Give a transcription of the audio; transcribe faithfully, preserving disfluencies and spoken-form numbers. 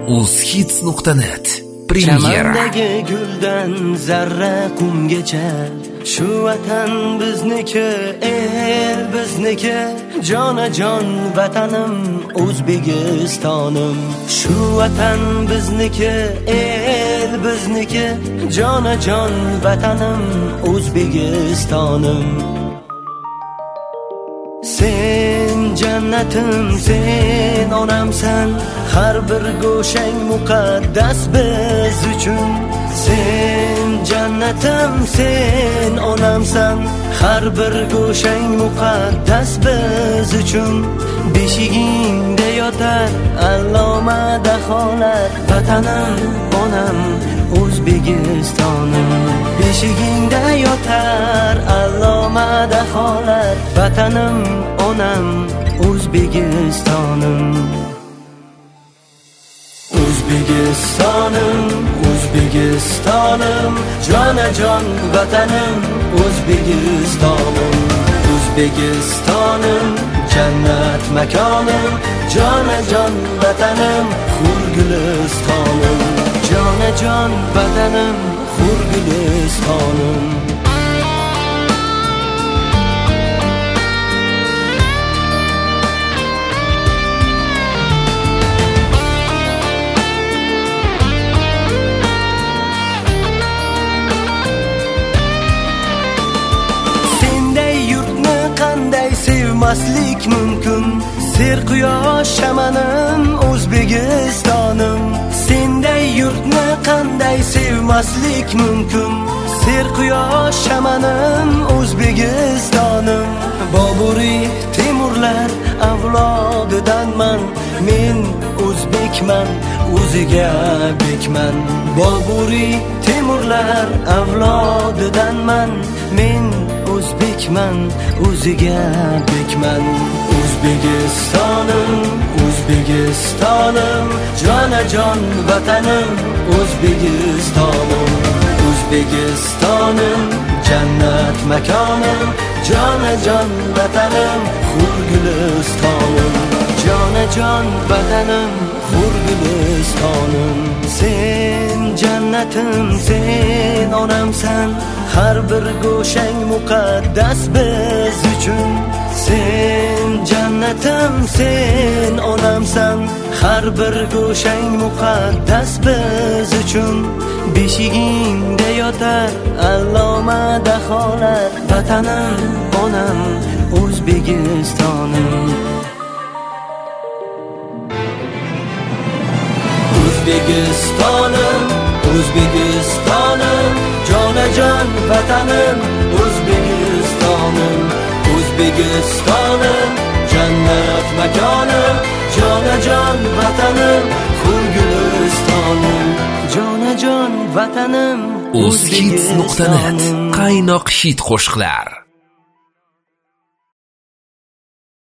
uzhits nuqta net premyera. Chamandagi guldan zarra qumgacha, shu vatan bizniki, el bizniki, jonajon vatanim O'zbekistonim. Shu vatan bizniki, el bizniki, jonajon vatanim O'zbekistonim. Sen jannatim, sen onamsan, har bir go'shang muqaddas biz uchun. Sen jannatim, sen onamsan, har bir go'shang muqaddas biz uchun. Beshigingda yotar alloma daholar, vatanim onam O'zbekistonim. Beshigingda yotar alloma daholar, vatanim onam O'zbekistonim. O'zbekistonim, O'zbekistonim, jonajon vatanim O'zbekistonim. O'zbekistonim, jannat makonim, jonajon vatanim Hurgulistonim. Jonajon vatanim Hurgulistonim. Sevmaslik mumkin, ser quyosh shamanim O'zbekistonim. Senday yurtni qanday sevmaslik mumkin, ser quyosh shamanim O'zbekistonim. Boburiy Temurlar avlodidanman, men o'zbekman, o'ziga bekman. Boburiy Temurlar avlodidanman, men o'zbekman, o'ziga bekman. O'zbekistonim, O'zbekistonim, jonajon vatanim O'zbekistonim. O'zbekistonim, jannat makonim, jonajon vatanim Hurgulistonim. Jonajon vatanim Hurgulistonim. Sen jannatim, sen onamsan, har bir go'shang muqaddas biz uchun. Sen jannatim, sen onamsan, har bir go'shang muqaddas biz uchun. Beshigingda yotar alloma daholar, vatanim onam O'zbekistonim. O'zbekistonim, O'zbekistonim, jonajon vatanim O'zbekistonim. O'zbekistonim, jannat makonim, jonajon vatanim Hurgulistonim. Jonajon vatanim uzhits nuqta net qaynoq hit qo'shiqlar.